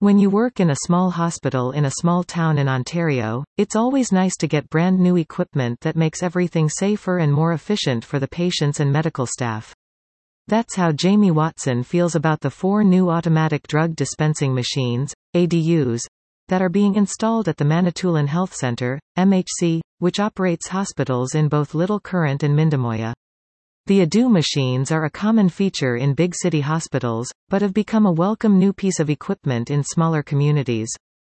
When you work in a small hospital in a small town in Ontario, it's always nice to get brand new equipment that makes everything safer and more efficient for the patients and medical staff. That's how Jamie Watson feels about the 4 new automatic drug dispensing machines, ADUs, that are being installed at the Manitoulin Health Centre, MHC, which operates hospitals in both Little Current and Mindemoya. The ADU machines are a common feature in big city hospitals, but have become a welcome new piece of equipment in smaller communities.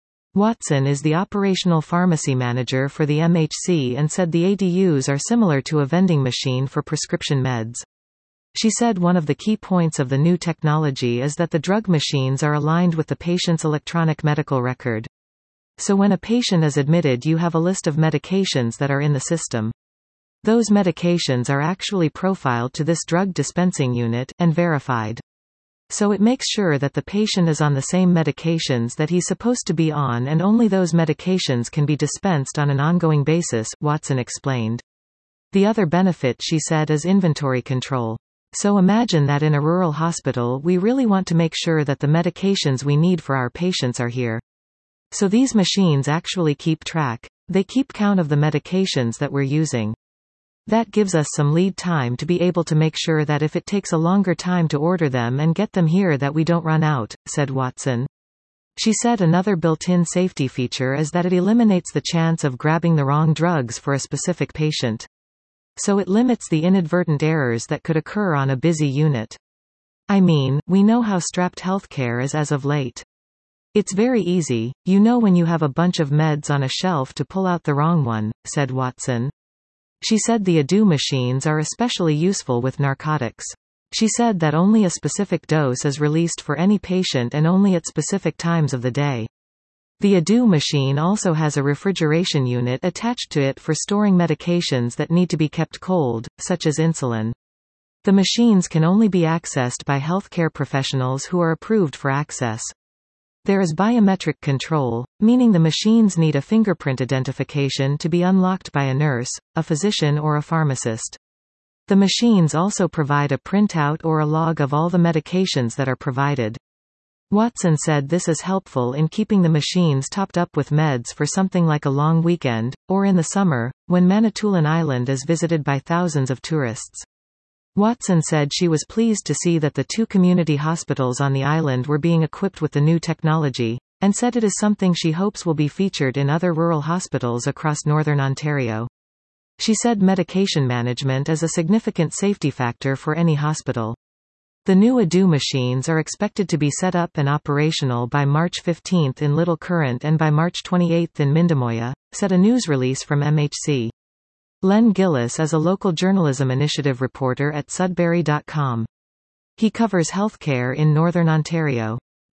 Watson is the operational pharmacy manager for the MHC and said the ADUs are similar to a vending machine for prescription meds. She said one of the key points of the new technology is that the drug machines are aligned with the patient's electronic medical record. So when a patient is admitted, you have a list of medications that are in the system. Those medications are actually profiled to this drug dispensing unit and verified. So it makes sure that the patient is on the same medications that he's supposed to be on, and only those medications can be dispensed on an ongoing basis, Watson explained. The other benefit, she said, is inventory control. So imagine that in a rural hospital we really want to make sure that the medications we need for our patients are here. So these machines actually keep track. They keep count of the medications that we're using. That gives us some lead time to be able to make sure that if it takes a longer time to order them and get them here, that we don't run out, said Watson. She said another built-in safety feature is that it eliminates the chance of grabbing the wrong drugs for a specific patient. So it limits the inadvertent errors that could occur on a busy unit. I mean, we know how strapped healthcare is as of late. It's very easy, when you have a bunch of meds on a shelf, to pull out the wrong one, said Watson. She said the ADU machines are especially useful with narcotics. She said that only a specific dose is released for any patient and only at specific times of the day. The ADU machine also has a refrigeration unit attached to it for storing medications that need to be kept cold, such as insulin. The machines can only be accessed by healthcare professionals who are approved for access. There is biometric control, meaning the machines need a fingerprint identification to be unlocked by a nurse, a physician or a pharmacist. The machines also provide a printout or a log of all the medications that are provided. Watson said this is helpful in keeping the machines topped up with meds for something like a long weekend, or in the summer, when Manitoulin Island is visited by thousands of tourists. Watson said she was pleased to see that the 2 community hospitals on the island were being equipped with the new technology, and said it is something she hopes will be featured in other rural hospitals across northern Ontario. She said medication management is a significant safety factor for any hospital. The new ADU machines are expected to be set up and operational by March 15 in Little Current and by March 28 in Mindemoya, said a news release from MHC. Len Gillis is a local journalism initiative reporter at Sudbury.com. He covers healthcare in Northern Ontario.